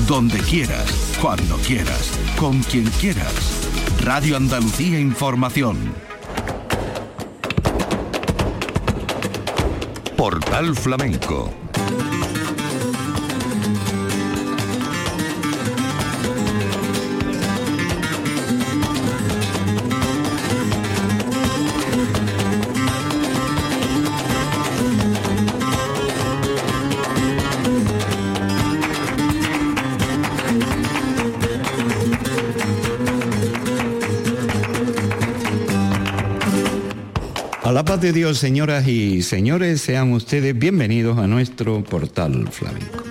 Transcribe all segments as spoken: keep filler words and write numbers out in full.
donde quieras, cuando quieras, con quien quieras. Radio Andalucía Información. Portal Flamenco. A la paz de Dios, señoras y señores, sean ustedes bienvenidos a nuestro Portal Flamenco.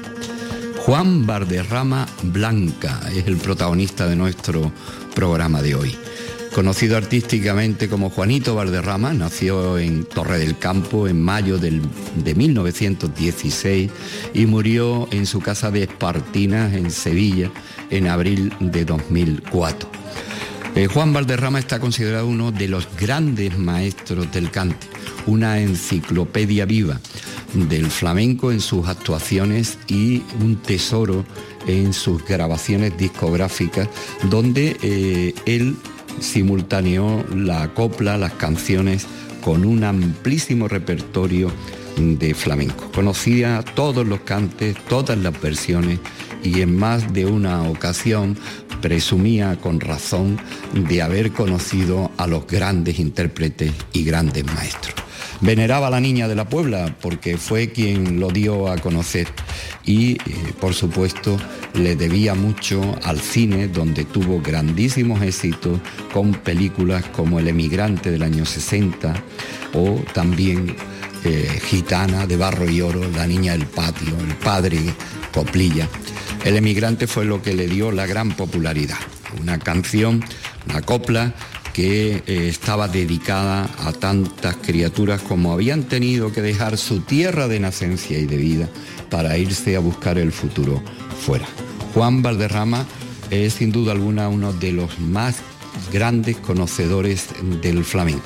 Juan Valderrama Blanca es el protagonista de nuestro programa de hoy. Conocido artísticamente como Juanito Valderrama, nació en Torre del Campo en mayo del, de mil novecientos dieciséis y murió en su casa de Espartinas, en Sevilla, en abril de dos mil cuatro. Eh, Juan Valderrama está considerado uno de los grandes maestros del cante, una enciclopedia viva del flamenco en sus actuaciones y un tesoro en sus grabaciones discográficas, donde eh, él simultaneó la copla, las canciones, con un amplísimo repertorio de flamenco. Conocía todos los cantes, todas las versiones, y en más de una ocasión presumía con razón de haber conocido a los grandes intérpretes y grandes maestros. Veneraba a la Niña de la Puebla porque fue quien lo dio a conocer y, eh, por supuesto, le debía mucho al cine, donde tuvo grandísimos éxitos con películas como El Emigrante del año sesenta o también eh, Gitana, de Barro y Oro, La Niña del Patio, El Padre, Coplilla. El Emigrante fue lo que le dio la gran popularidad. Una canción, una copla que eh, estaba dedicada a tantas criaturas como habían tenido que dejar su tierra de nacencia y de vida para irse a buscar el futuro fuera. Juan Valderrama es sin duda alguna uno de los más grandes conocedores del flamenco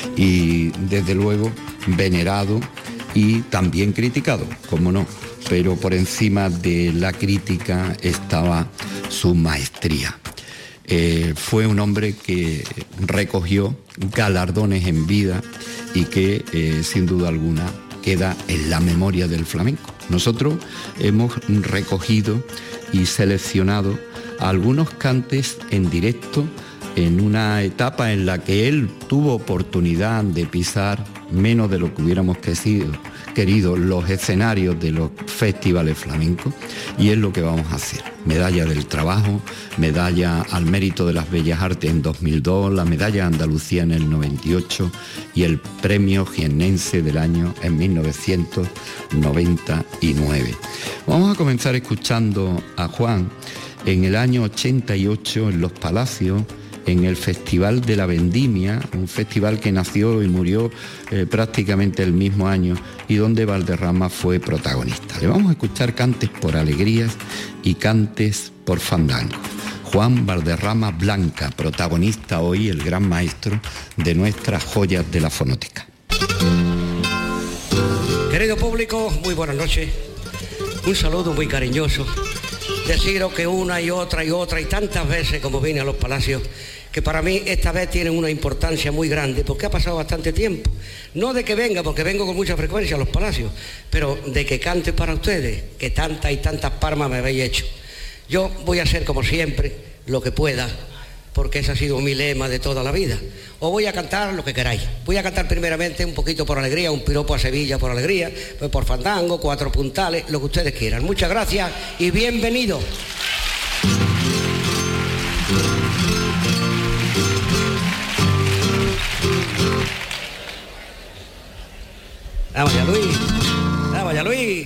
y desde luego venerado y también criticado, como no. Pero por encima de la crítica estaba su maestría. Eh, fue un hombre que recogió galardones en vida y que eh, sin duda alguna queda en la memoria del flamenco. Nosotros hemos recogido y seleccionado algunos cantes en directo en una etapa en la que él tuvo oportunidad de pisar, menos de lo que hubiéramos querido, querido los escenarios de los festivales flamencos, y es lo que vamos a hacer. Medalla del Trabajo, medalla al Mérito de las Bellas Artes en dos mil dos, la medalla Andalucía en el noventa y ocho y el premio jiennense del año en mil novecientos noventa y nueve. Vamos a comenzar escuchando a Juan en el año ochenta y ocho en Los Palacios, en el Festival de la Vendimia, un festival que nació y murió eh, prácticamente el mismo año y donde Valderrama fue protagonista. Le vamos a escuchar cantes por alegrías y cantes por fandango. Juan Valderrama Blanca, protagonista hoy, el gran maestro de nuestras joyas de la fonoteca. Querido público, muy buenas noches. Un saludo muy cariñoso. Deciros que una y otra y otra y tantas veces como vine a Los Palacios, que para mí esta vez tienen una importancia muy grande, porque ha pasado bastante tiempo. No de que venga, porque vengo con mucha frecuencia a Los Palacios, pero de que cante para ustedes, que tantas y tantas palmas me habéis hecho. Yo voy a hacer como siempre, lo que pueda, porque ese ha sido mi lema de toda la vida. Os voy a cantar lo que queráis. Voy a cantar primeramente un poquito por alegría, un piropo a Sevilla por alegría, pues por fandango, cuatro puntales, lo que ustedes quieran. Muchas gracias y bienvenidos. Vamos ya, Luis. Vamos ya, Luis.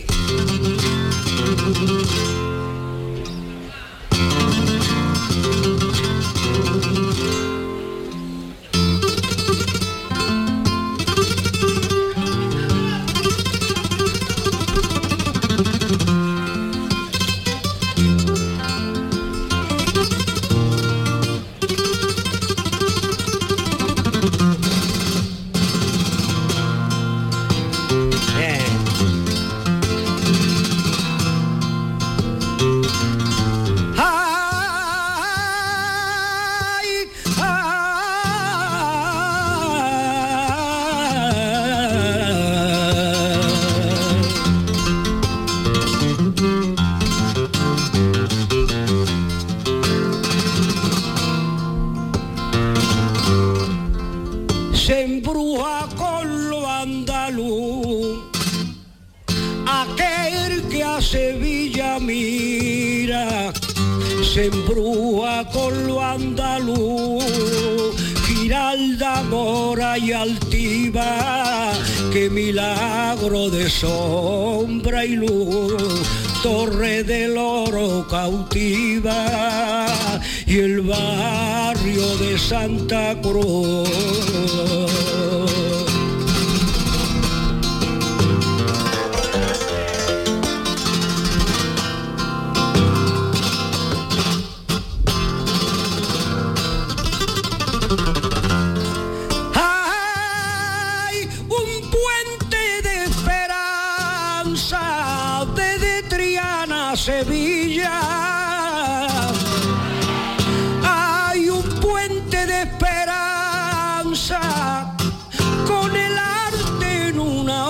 ella mira, se embrúa con lo andaluz, Giralda, mora y altiva, qué milagro de sombra y luz, Torre del Oro cautiva y el barrio de Santa Cruz. Sevilla hay un puente de esperanza con el arte en una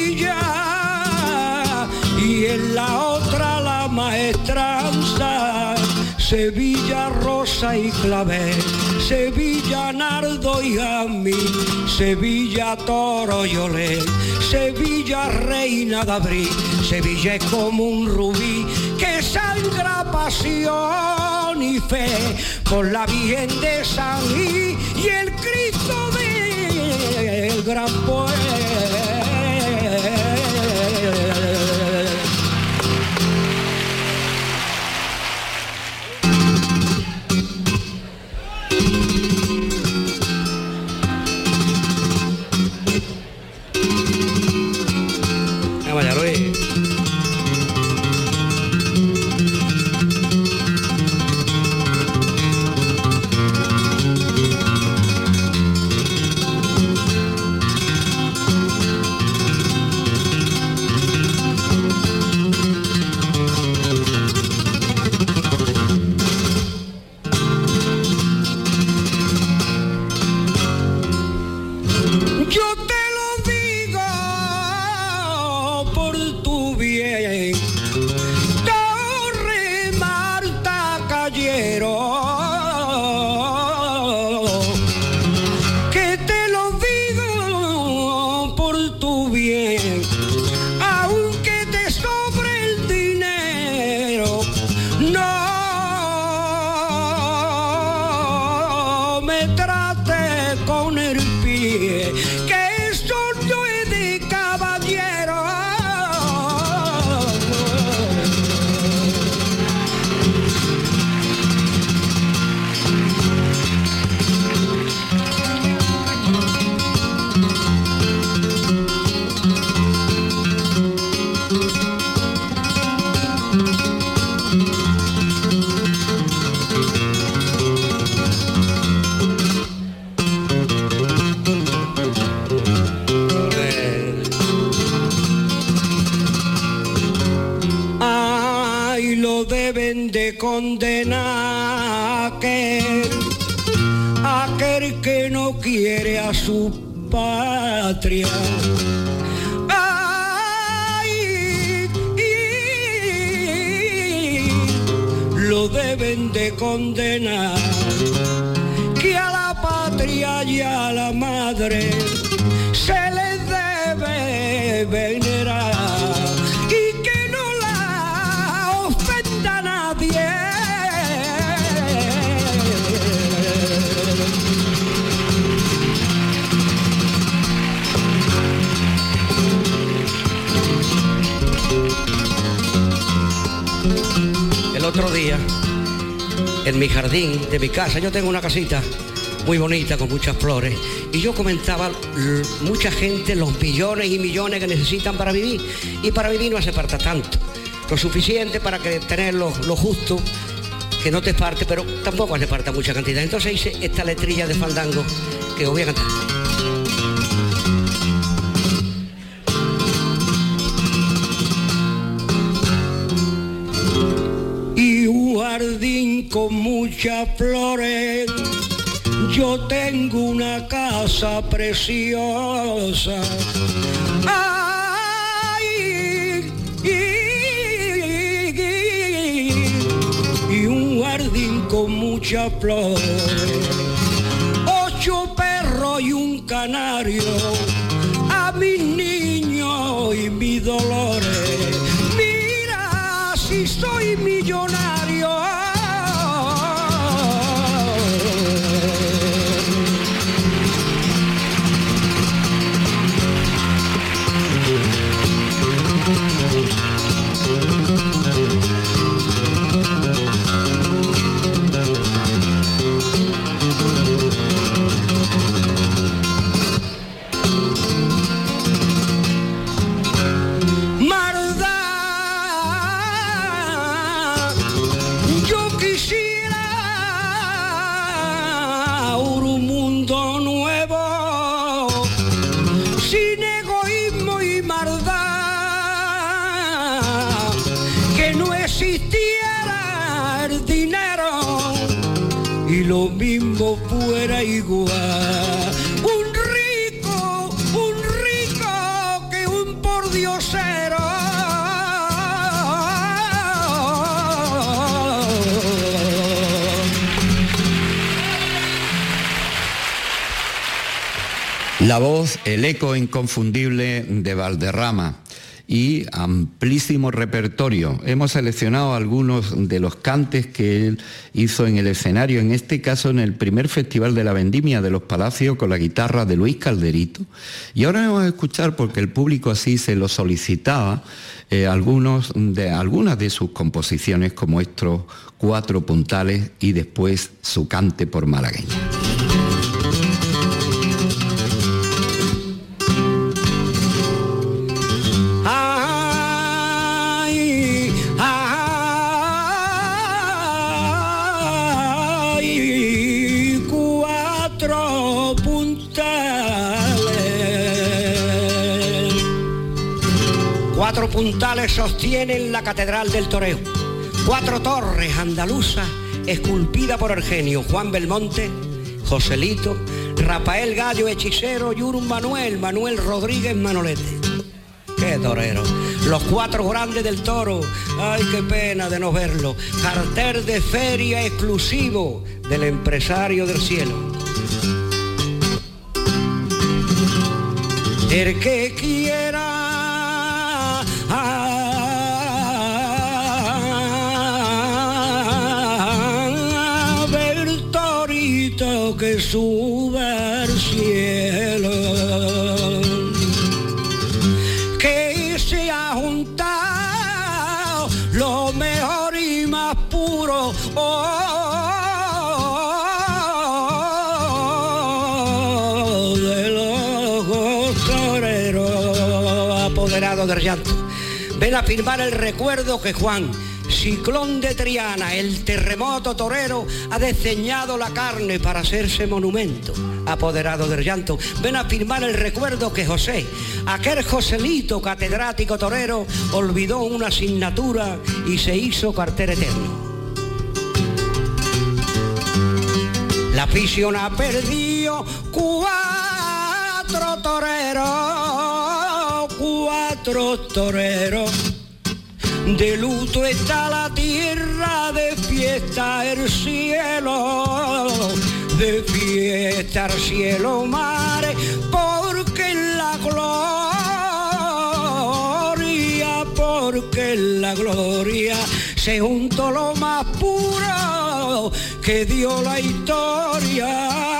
orilla y en la otra la maestranza. Sevilla, rosa y clavel, Sevilla, nardo y jazmín, Sevilla, toro y olé, Sevilla, reina de abril. Sevilla es como un rubí que sangra pasión y fe por la Virgen de San Gil y el Cristo del gran poeta. Condena aquel, aquel que no quiere a su patria. Ay, y, lo deben de condenar, que a la patria y a la madre se les debe venerar. El otro día, en mi jardín de mi casa, yo tengo una casita muy bonita con muchas flores, y yo comentaba mucha gente, los millones y millones que necesitan para vivir, y para vivir no hace falta tanto, lo suficiente para que tener lo, lo justo, que no te parte, pero tampoco hace falta mucha cantidad. Entonces hice esta letrilla de fandango que os voy a cantar. Jardín con muchas flores, yo tengo una casa preciosa. Ay, y, y, y un jardín con muchas flores, ocho perros y un canario, a mis niños y mis dolores. Mira si soy millonario. Lo mismo fuera igual. Un rico, un rico que un pordiosero. La voz, el eco inconfundible de Valderrama y amplísimo repertorio. Hemos seleccionado algunos de los cantes que él hizo en el escenario, en este caso en el primer Festival de la Vendimia de los Palacios con la guitarra de Luis Calderito. Y ahora vamos a escuchar, porque el público así se lo solicitaba, eh, algunos de, algunas de sus composiciones, como estos Cuatro Puntales y después su cante por malagueña. Cuatro puntales sostienen la Catedral del Toreo. Cuatro torres andaluzas esculpidas por el genio Juan Belmonte, Joselito, Rafael Gallo Hechicero y un Manuel, Manuel Rodríguez Manolete. ¡Qué torero! Los cuatro grandes del toro. ¡Ay, qué pena de no verlo! Cartel de feria exclusivo del empresario del cielo. El que quiera a ver torito que sube al cielo, que se ha juntado lo mejor y más puro. Oh, de los toreros apoderados del llanto. Ven a firmar el recuerdo que Juan, ciclón de Triana, el terremoto torero, ha desdeñado la carne para hacerse monumento, apoderado del llanto. Ven a firmar el recuerdo que José, aquel Joselito catedrático torero, olvidó una asignatura y se hizo cartel eterno. La afición ha perdido cuatro toreros, cuatro toreros. De luto está la tierra, de fiesta el cielo, de fiesta el cielo mare, porque en la gloria, porque en la gloria se juntó lo más puro que dio la historia.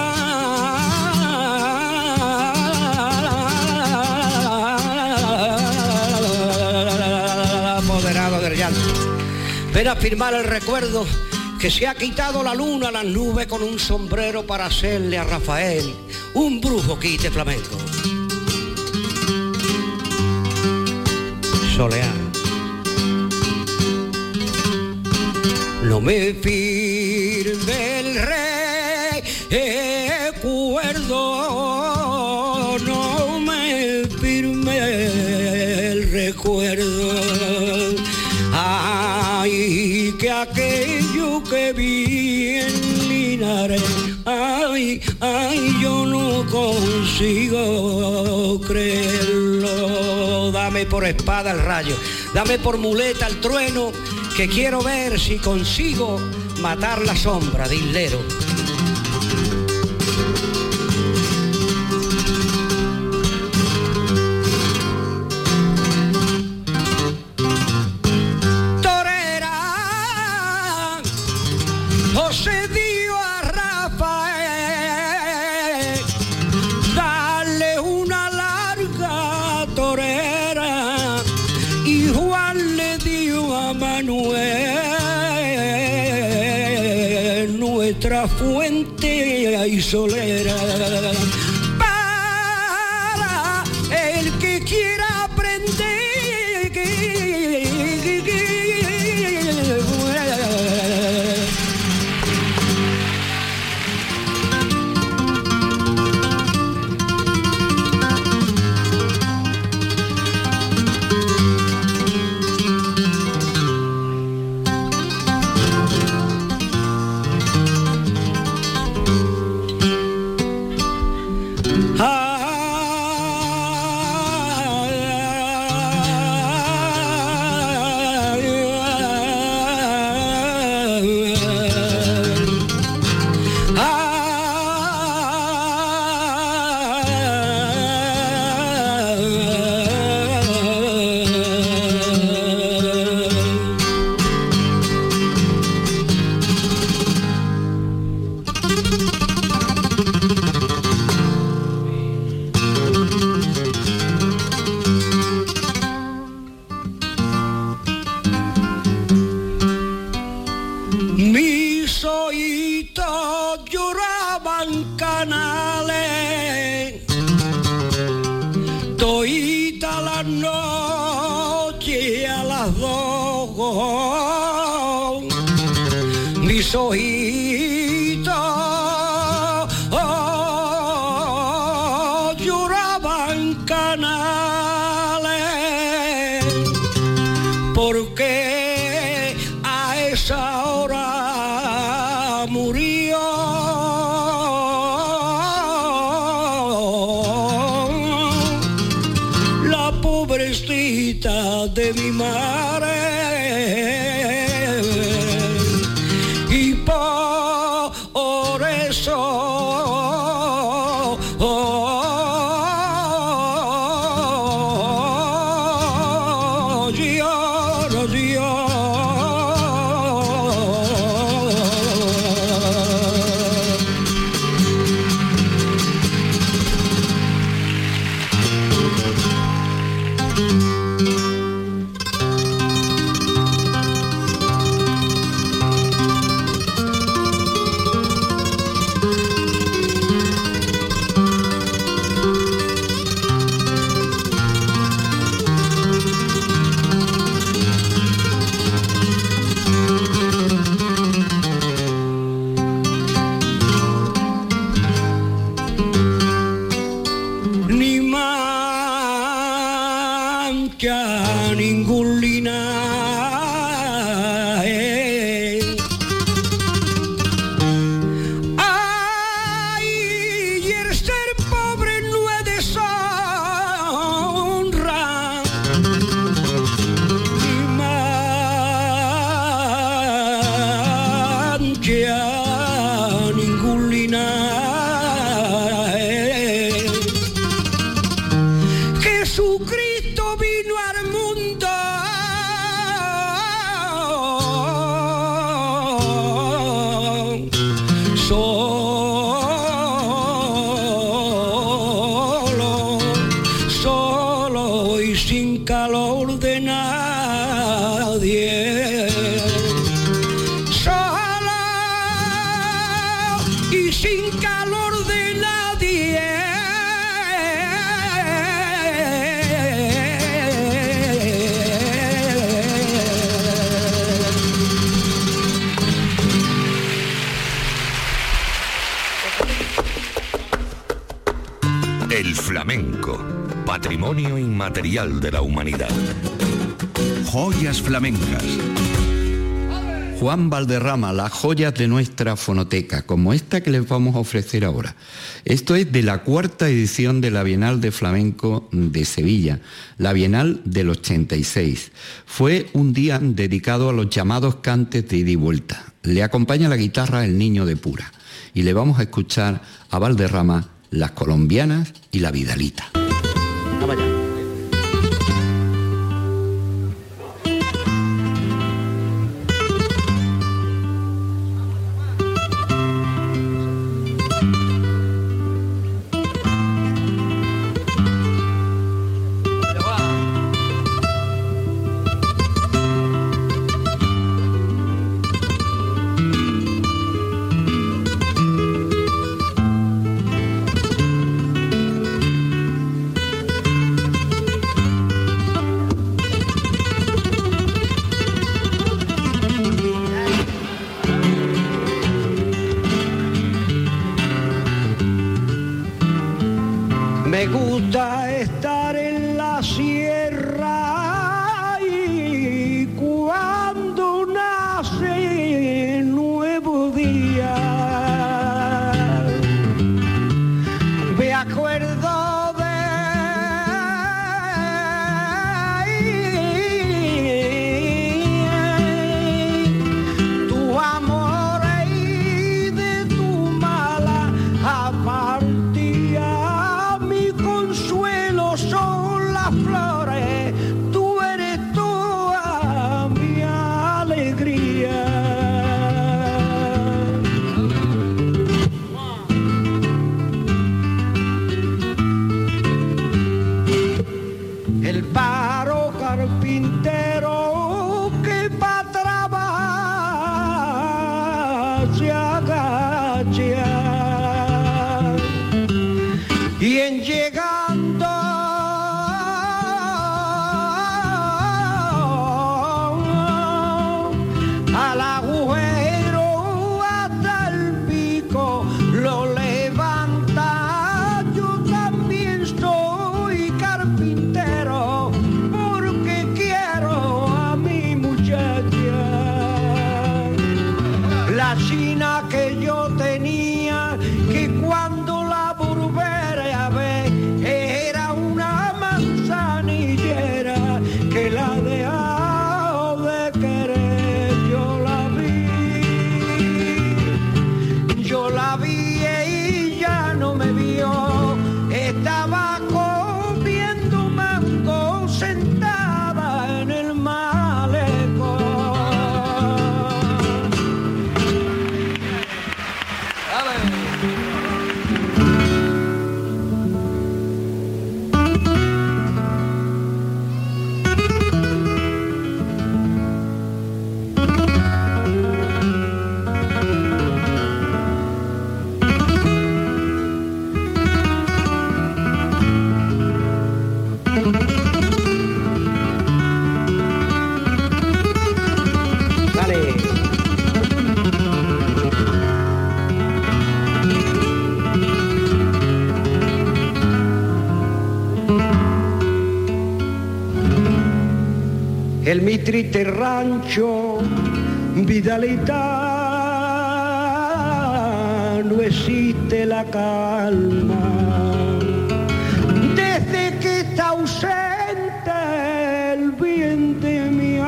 Ven a firmar el recuerdo que se ha quitado la luna a las nubes con un sombrero para hacerle a Rafael un brujo quite flamenco. Soleá. No me firme el recuerdo, no me firme el recuerdo. Ay, que aquello que vi en Linares, ay, ay, yo no consigo creerlo. Dame por espada el rayo, dame por muleta el trueno, que quiero ver si consigo matar la sombra de Hilero. Torero es nuestra fuente y solera. Para el que quiera aprender, que, que, que, mis oídos lloraban canales, toita la noche a las dos, mis oídos oh, lloraban canales, porque a esa hora murió la pobrecita de mi madre, y por eso oh, lloro, lloro. Ni mancha ningún linaje, ay, y el ser pobre no es deshonra, ni mancha ningún linaje. Jesucristo vino al mundo solo, solo y sin calor de nadie, solo y sin calor de nadie. El flamenco, patrimonio inmaterial de la humanidad. Joyas flamencas. Juan Valderrama, las joyas de nuestra fonoteca, como esta que les vamos a ofrecer ahora. Esto es de la cuarta edición de la Bienal de Flamenco de Sevilla, la Bienal del ochenta y seis. Fue un día dedicado a los llamados cantes de ida y vuelta. Le acompaña la guitarra el Niño de Pura y le vamos a escuchar a Valderrama las colombianas y la Vidalita. Vamos allá. Me gusta estar en la sierra y cuando nace nuevo día me acuerdo de tu amor y de tu mala apatía. Mi consuelo son las flores, tú eres toda mi alegría. El paro carpintero que pa' trabajar se agacha y en llegando al agujero hasta el pico lo levanta. Yo también soy carpintero porque quiero a mi muchacha. La china que yo tenía, que cuando la volveré a ver era una manzanillera, que la ha dejado de querer. Yo la vi, yo la vi y ya no me vio. Estaba comiendo mango sentada en el malecón. Dale. En mi triste rancho, Vidalita, no existe la calma. Desde que está ausente el bien de mi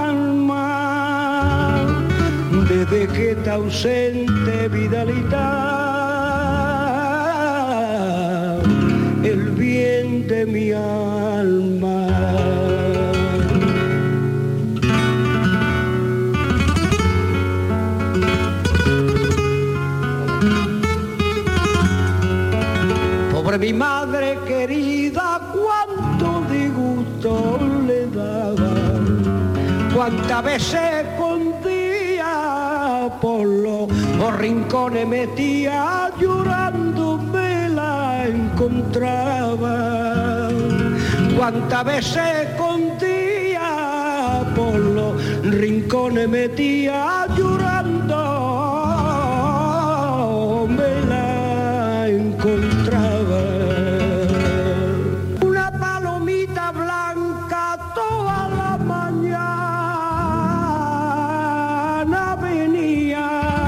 alma, desde que está ausente Vidalita, el bien de mi alma. Pobre mi madre querida, cuánto disgusto le daba, cuántas veces escondía por los rincones metía, llorando me la encontraba. Cuántas veces escondía por los rincones metía, llorando me la encontraba. Una palomita blanca toda la mañana venía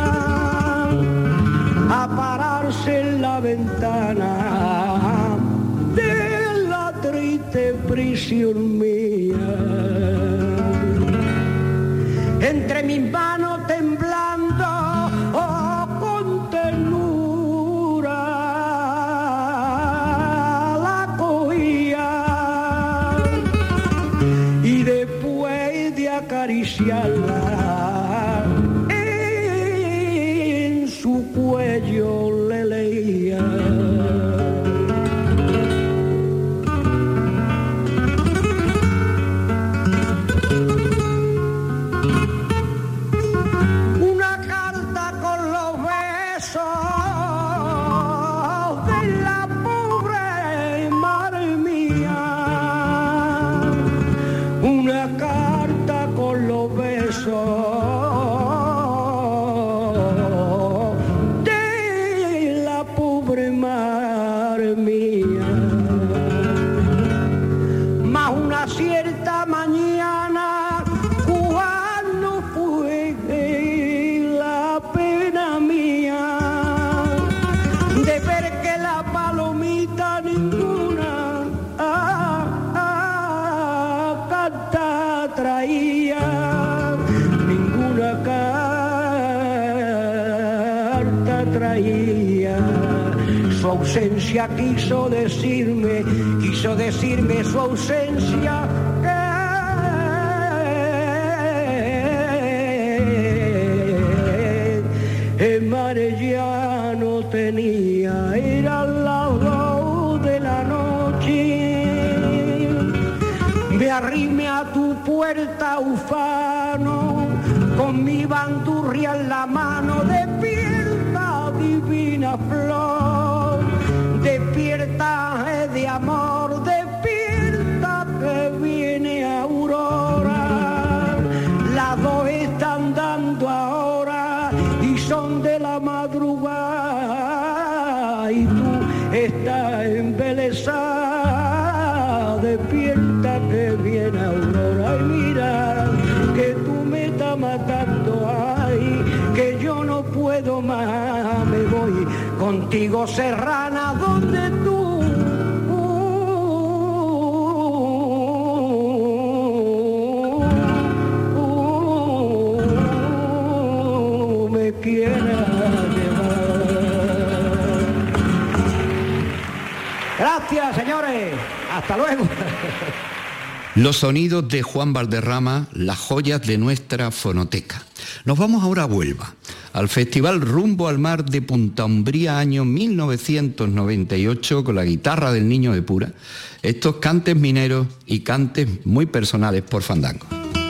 a pararse en la ventana de la triste prisión mía. Entre mis manos temblando, oh, con ternura la cogía, y después de acariciarla en su cuello le leía. De puerta traía. Su ausencia quiso decirme, quiso decirme su ausencia que el mar ya no tenía. Era las dos de la noche. Me arrimé a tu puerta, ufano, con mi bandurria en la mano. Despierta, divina flor, despierta de amor, despierta que viene aurora. Las dos están dando ahora y son de la madrugada y tú estás embelesada. Despierta que viene aurora y mira que tú me estás matando, ay, que yo no puedo más, me voy contigo serrana donde tú uh, uh, uh, me quieras llevar. Gracias, señores, hasta luego. Los sonidos de Juan Valderrama, las joyas de nuestra fonoteca. Nos vamos ahora a Huelva, al Festival Rumbo al Mar de Punta Umbría, año mil novecientos noventa y ocho, con la guitarra del Niño de Pura. Estos cantes mineros y cantes muy personales por Fandango.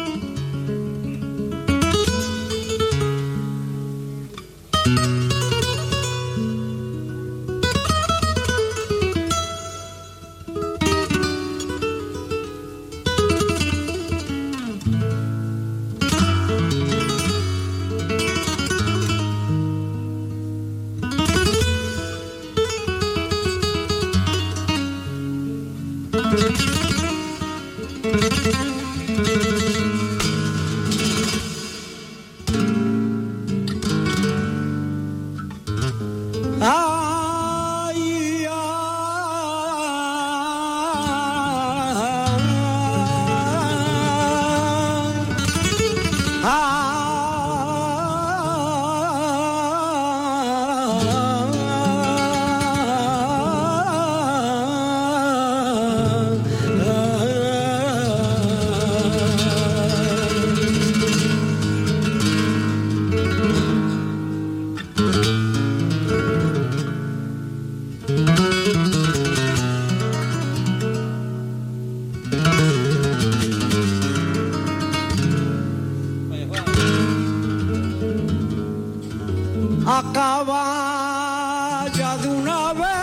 Acaba ya de una vez,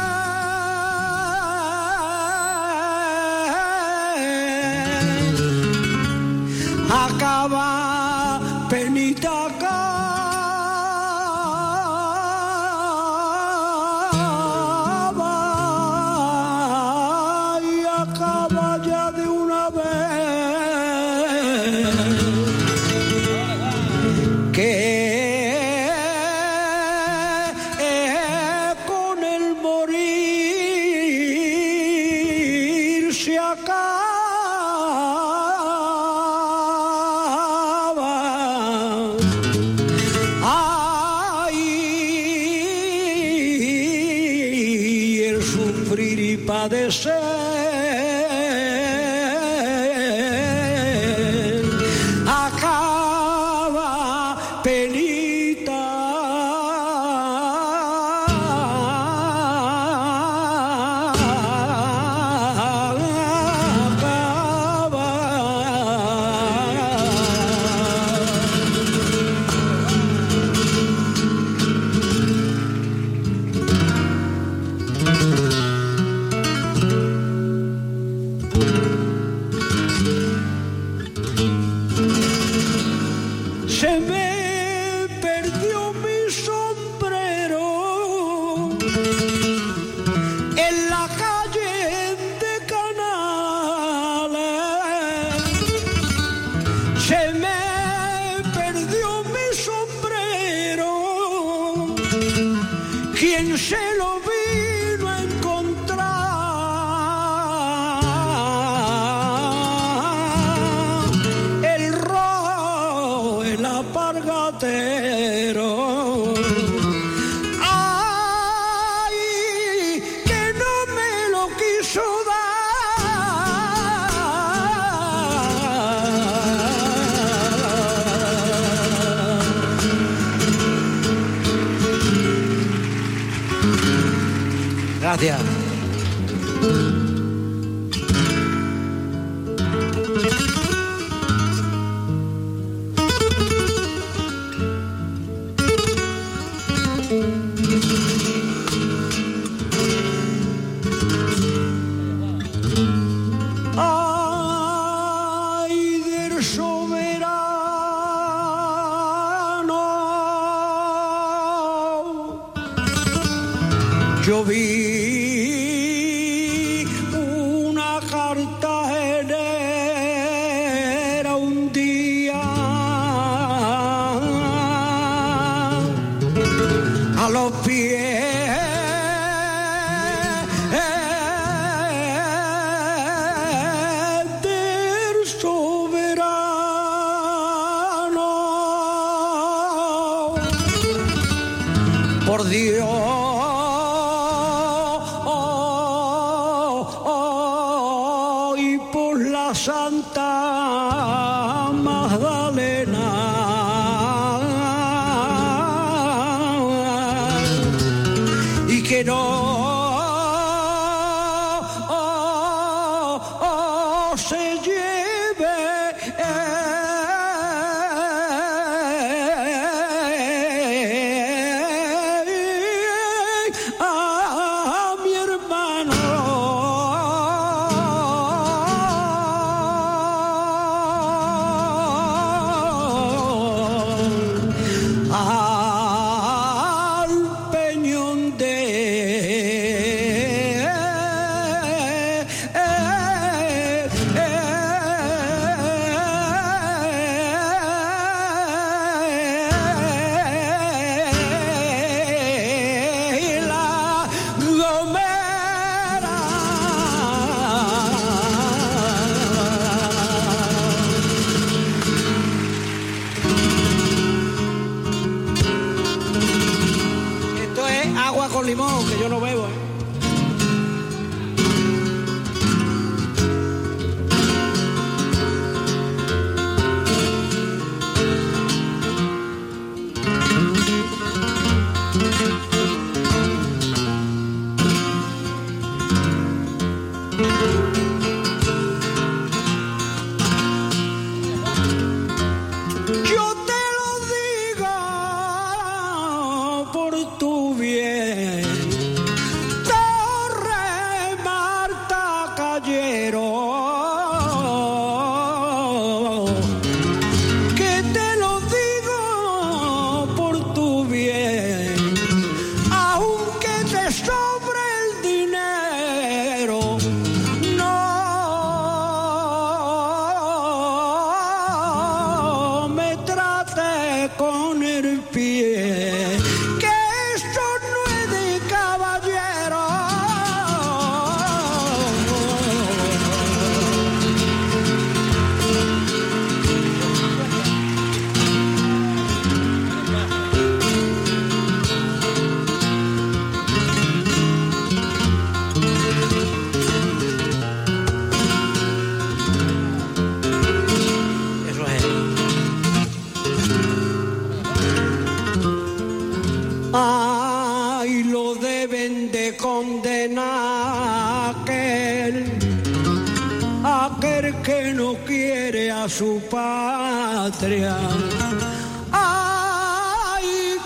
acaba penita acaba y acaba ya de una vez. Que padecer acaba penita acaba. Se me perdió mi sombrero en la calle de Canales. Se me perdió mi sombrero. ¿Quién se lo vino a encontrar? El rojo, el apargatero, Gracias. Yo vi una cartagenera un día a los pies del soberano. Por Dios, Santa Magdalena, y que no oh, oh, se lleve eh, a mi hermano. Con limón, que yo no bebo, ¿eh? Yo te lo digo por tu bien. Que te lo digo por tu bien, aunque te sobre el dinero, no me trate con el pie, que esto no es de caballero. Ay, lo deben de condenar aquel, aquel que no quiere a su patria. Ay,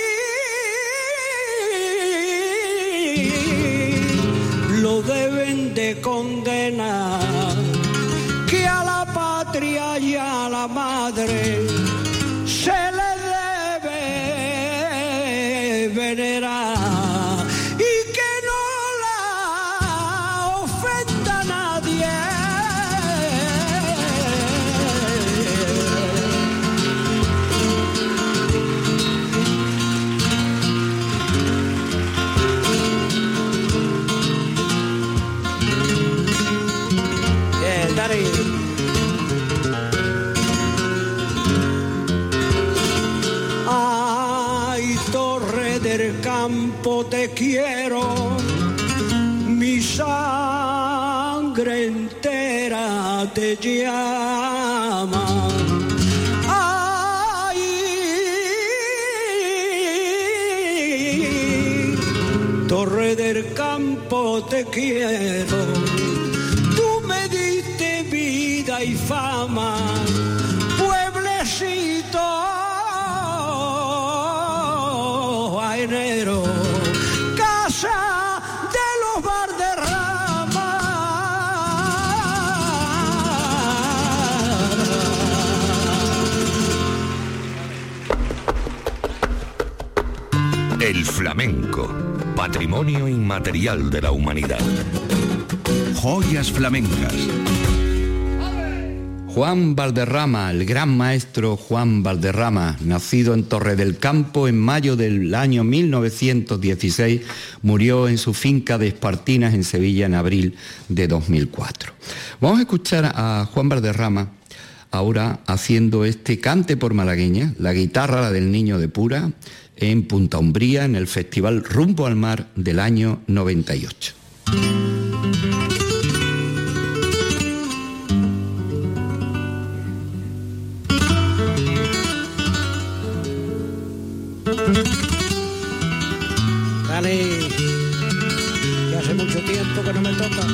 lo deben de condenar, que a la patria y a la madre se le venerar y que no la ofenda a nadie. Yeah, daddy. Del campo te quiero, mi sangre entera te llama. Ay, Torre del Campo. campo te quiero. Tú me diste vida y fama, pueblecito a enero, casa de los Valderrama. El flamenco, patrimonio inmaterial de la humanidad. Joyas flamencas. Juan Valderrama, el gran maestro Juan Valderrama, nacido en Torre del Campo en mayo del año mil novecientos dieciséis, murió en su finca de Espartinas en Sevilla en abril de dos mil cuatro. Vamos a escuchar a Juan Valderrama ahora haciendo este cante por malagueña, la guitarra, la del Niño de Pura, en Punta Umbría, en el Festival Rumbo al Mar del año noventa y ocho. Dale, que hace mucho tiempo que no me toca.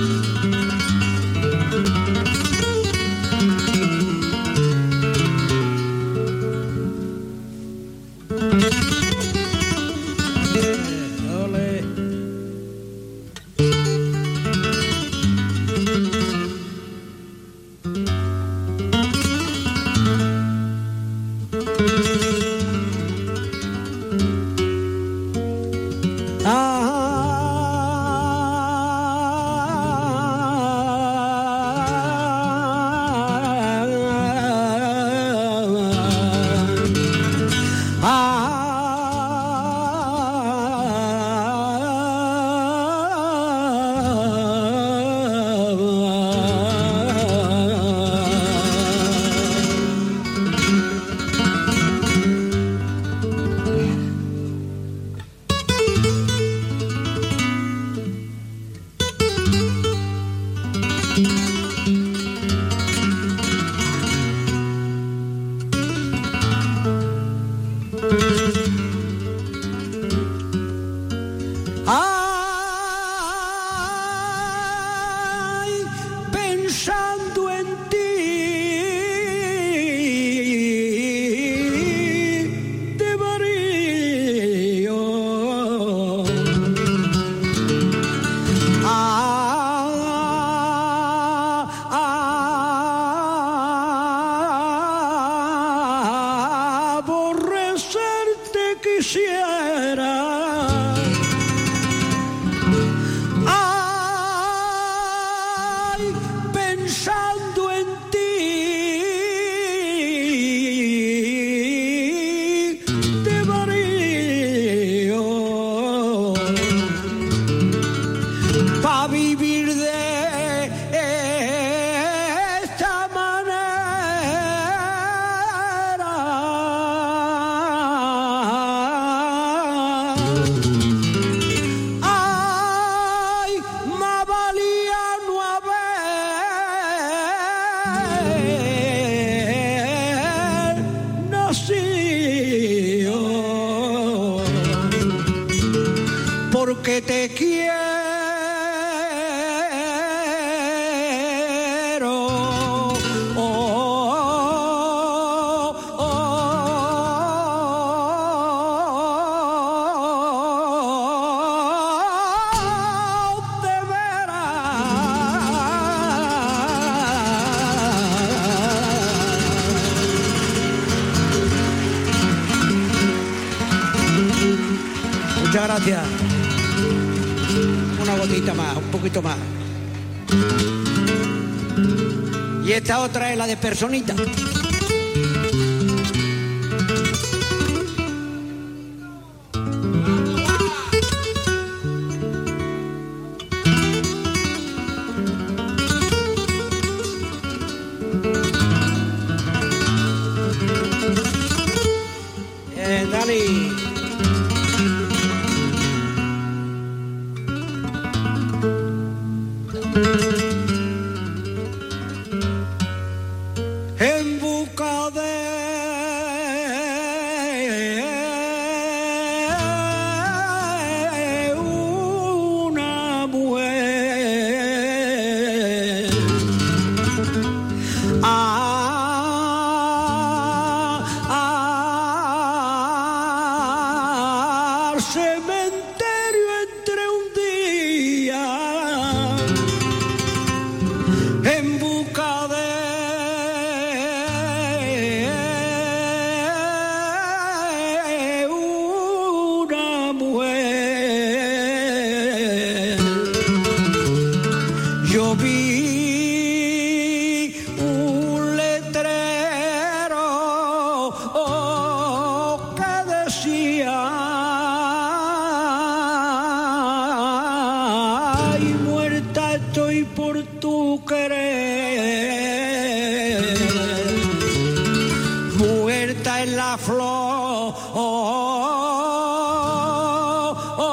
Porque te quiero, oh, oh, oh, de veras. Muchas gracias. Una gotita más, un poquito más. Y esta otra es la de Personita. Eh, Dani. En busca de una cementerio entre un día en busca de una mujer. Yo vi un letrero oh, que decía ay, muerta estoy por tu querer, muerta en la flor oh, oh,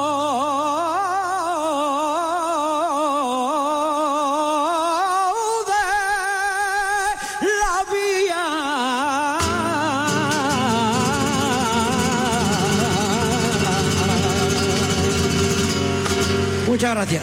oh, de la vía. Muchas gracias.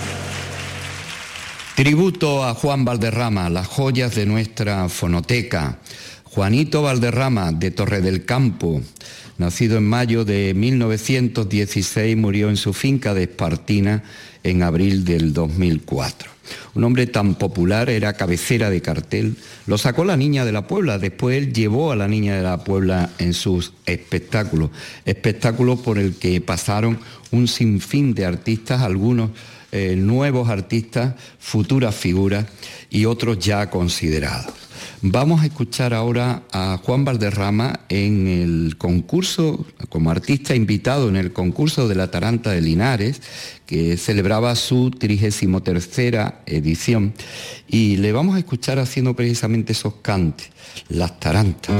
Tributo a Juan Valderrama, las joyas de nuestra fonoteca. Juanito Valderrama, de Torre del Campo, nacido en mayo de mil novecientos dieciséis, murió en su finca de Espartina en abril del dos mil cuatro. Un hombre tan popular, era cabecera de cartel, lo sacó la Niña de la Puebla, después él llevó a la Niña de la Puebla en sus espectáculos, espectáculos por el que pasaron un sinfín de artistas, algunos eh, nuevos artistas, futuras figuras y otros ya considerados. Vamos a escuchar ahora a Juan Valderrama en el concurso, como artista invitado en el concurso de la Taranta de Linares, que celebraba su trigésimo tercera edición, y le vamos a escuchar haciendo precisamente esos cantes, las tarantas.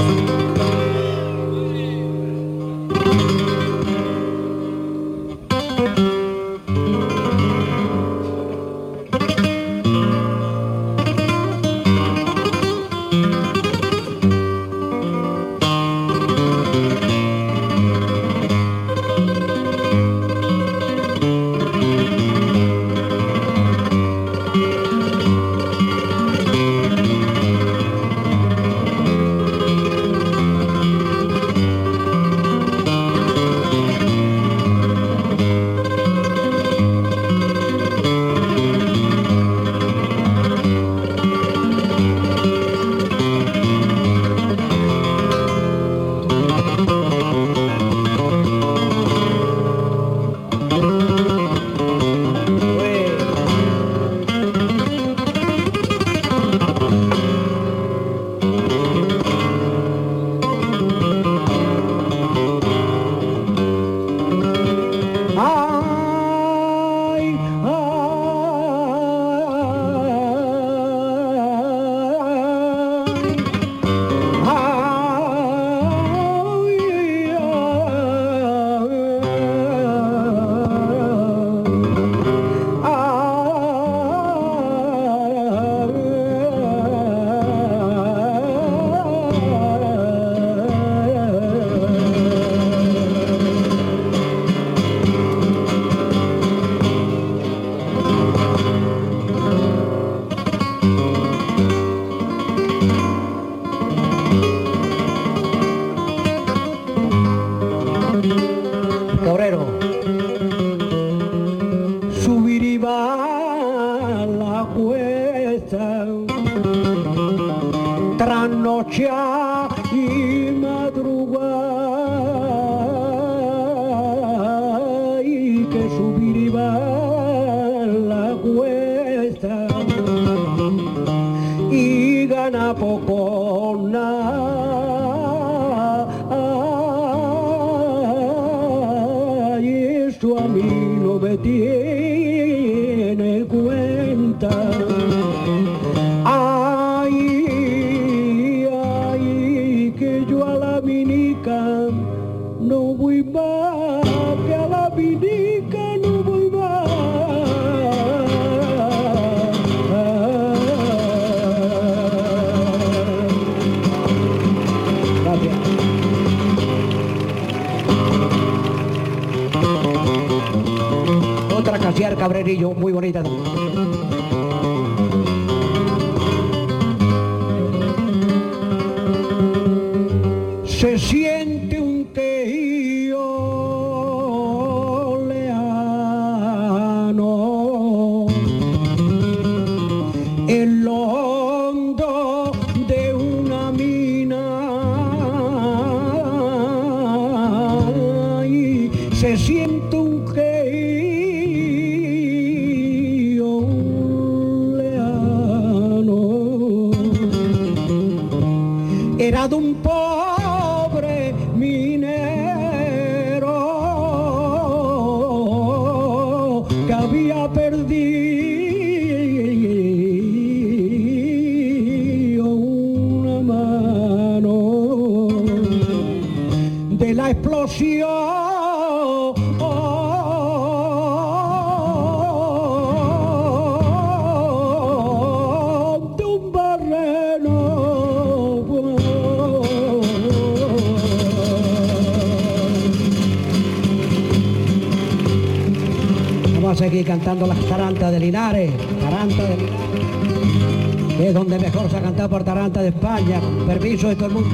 trasnochar y madrugar y que subir y va la cuesta y gana poco nada y eso a mí no me tiene cuenta. No voy más, que a la vinica no voy más. Gracias. Otra Casiar Cabrerillo, muy bonita. Se siente un quejío que siento un que era de un pobre minero que había perdido una mano de la explosión de un barreno. Vamos a seguir cantando las tarantas de Linares, tarantas de Linares, que es donde mejor se ha cantado por tarantas de España, con permiso de todo el mundo.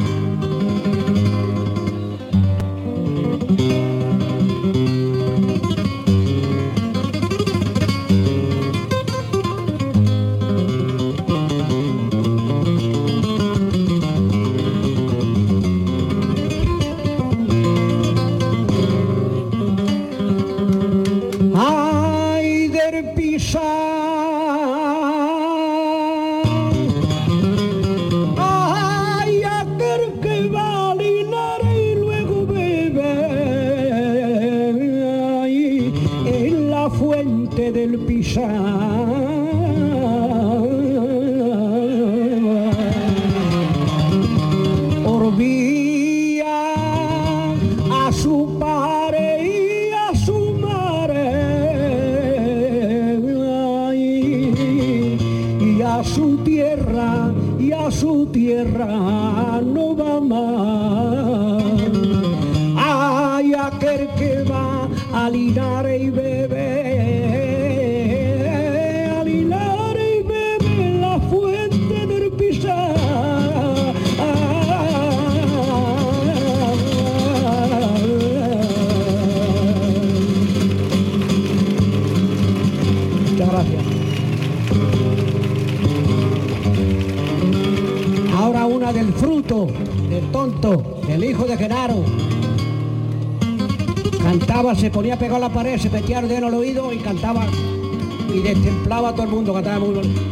Ay, aquel que va a Linares y luego bebe ahí en la fuente del Pisar. Orvía a su padre y a su a su tierra y a su tierra no va más. Ay, aquel que va a Linares y bebe, a Linares y bebe en la fuente del Pisar. Muchas gracias. Ahora una del fruto, del tonto, el hijo de Genaro. Cantaba, se ponía pegado a la pared, se metía el dedo al oído y cantaba y destemplaba a todo el mundo, cantaba muy bonito.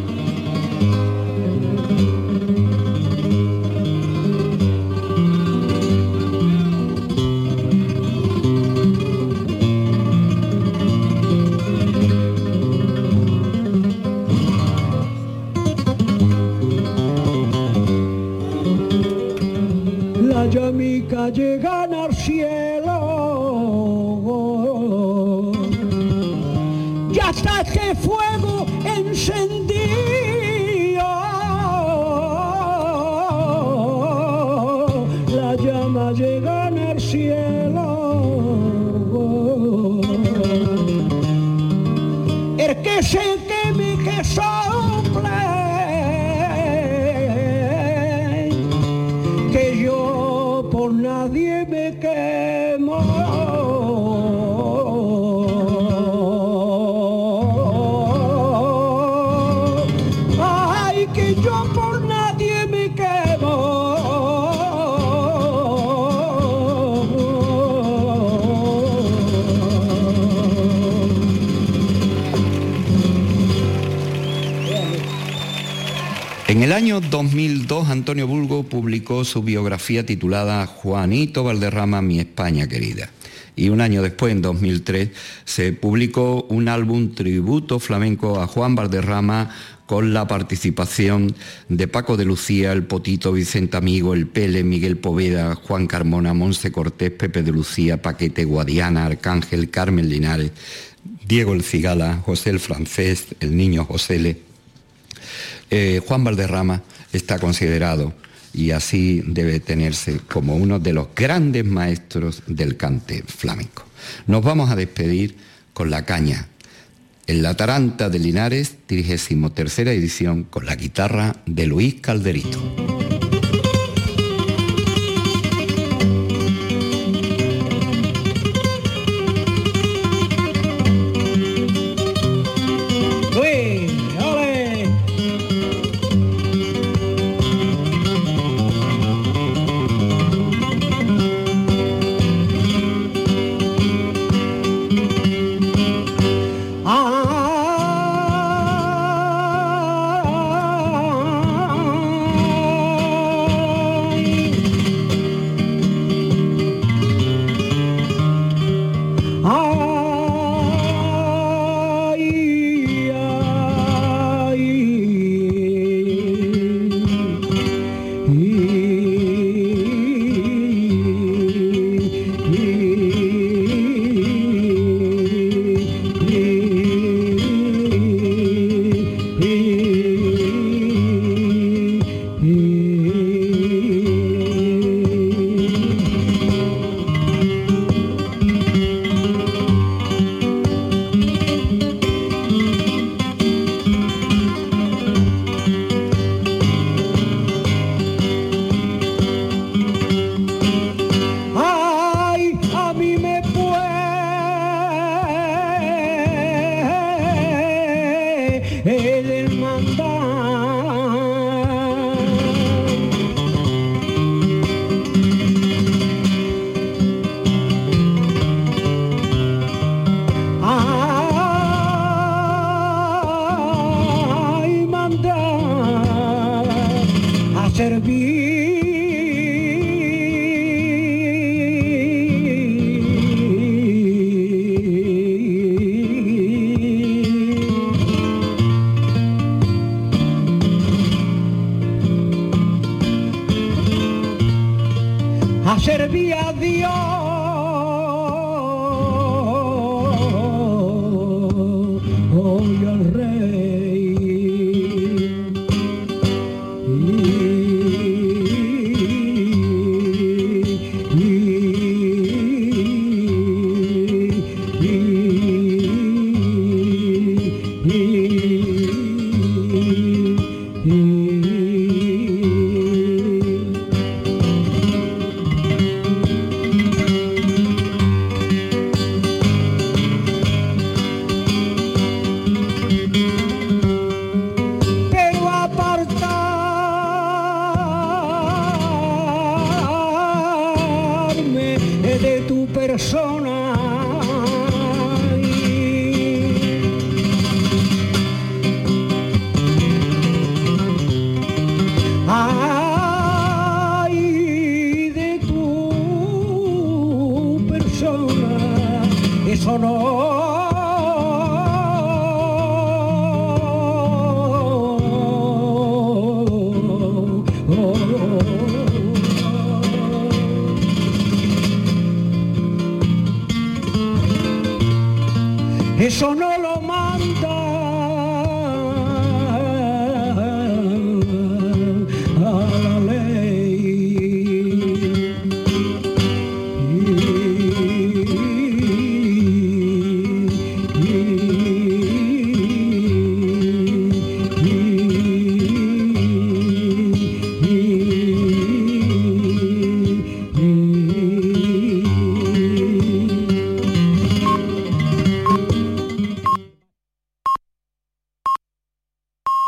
La llamica llegan al cielo, ya está este fuego encendido, la llama llegan al cielo, el que se queme que sople, que yo por nadie me quemo. Ay, que yo por nadie me quemo. En el año dos mil dos, Antonio Bulgo publicó su biografía titulada Juanito Valderrama, mi España querida. Y un año después, en dos mil tres, se publicó un álbum tributo flamenco a Juan Valderrama con la participación de Paco de Lucía, el Potito, Vicente Amigo, el Pele, Miguel Poveda, Juan Carmona, Monse Cortés, Pepe de Lucía, Paquete, Guadiana, Arcángel, Carmen Linares, Diego el Cigala, José el Francés, el Niño Josele. Eh, Juan Valderrama está considerado, y así debe tenerse, como uno de los grandes maestros del cante flamenco. Nos vamos a despedir con la caña, en la taranta de Linares, trigésimo tercera edición, con la guitarra de Luis Calderito. tu persona. Ay, de tu persona, eso no. Eso no lo